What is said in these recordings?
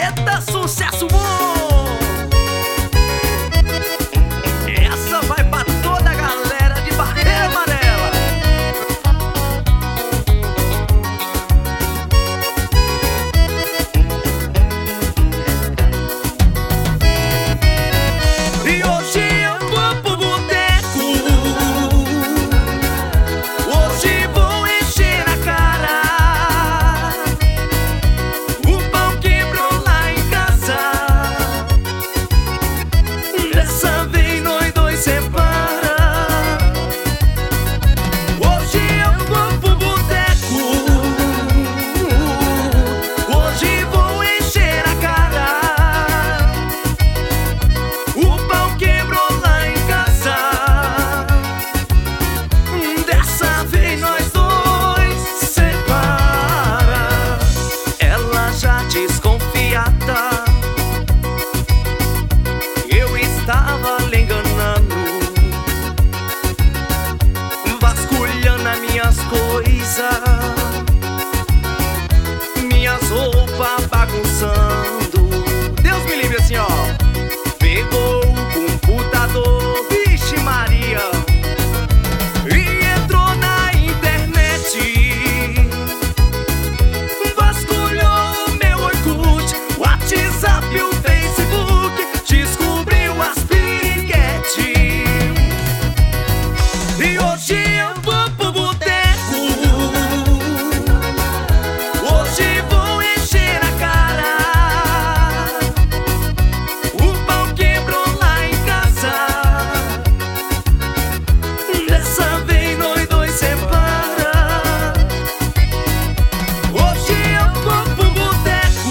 Eita, sucesso bom! Essa vai pra toda a galera de Barreira Amarela. E hoje eu vou pro boteco. Hoje vou encher a cara. O pau quebrou lá em casa. Dessa vez nós dois separa. Hoje eu vou pro boteco. Hoje vou encher a cara. O pau quebrou lá em casa. Dessa vez nós dois separa. Ela já desconfiada, eu estava lhe enganando, vasculhando as minhas coisas, minhas roupas bagunçando. Deus me livre assim, ó. Pegou o computador, vixe Maria, e entrou na internet. Vasculhou meu Orkut, WhatsApp e o Facebook, descobriu as piriguetes. E hoje eu vou pro boteco. Hoje vou encher a cara. O pau quebrou lá em casa. Dessa vez nós dois separa. Hoje eu vou pro boteco.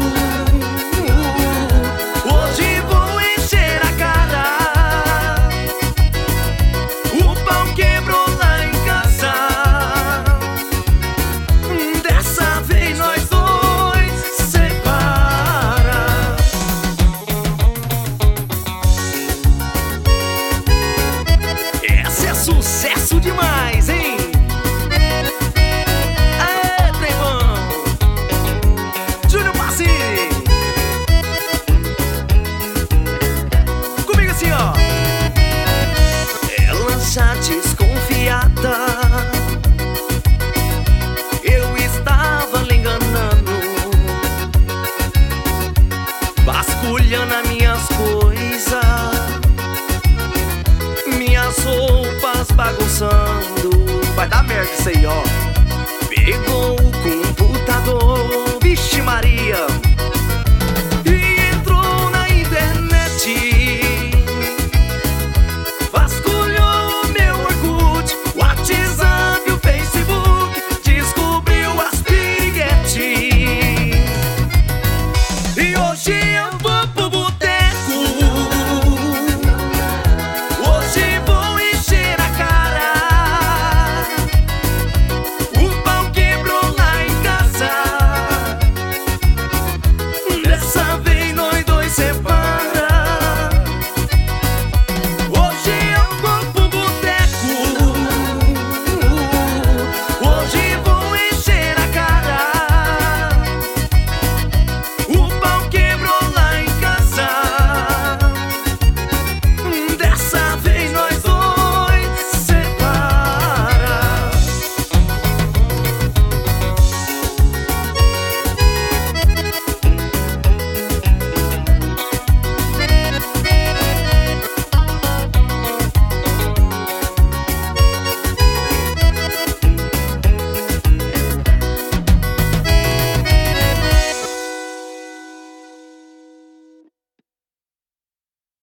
Hoje vou encher a cara. O pau quebrou lá em casa. Dessa vez nós dois separa. Essa é sucesso demais, hein? Aê, trembão! Júnior Passi! Comigo assim, ó. Ela já desconfiada, eu estava lhe enganando, vasculhando as minhas coisas, minhas roupas bagunçando. Vai dar merda isso aí, ó. Pegou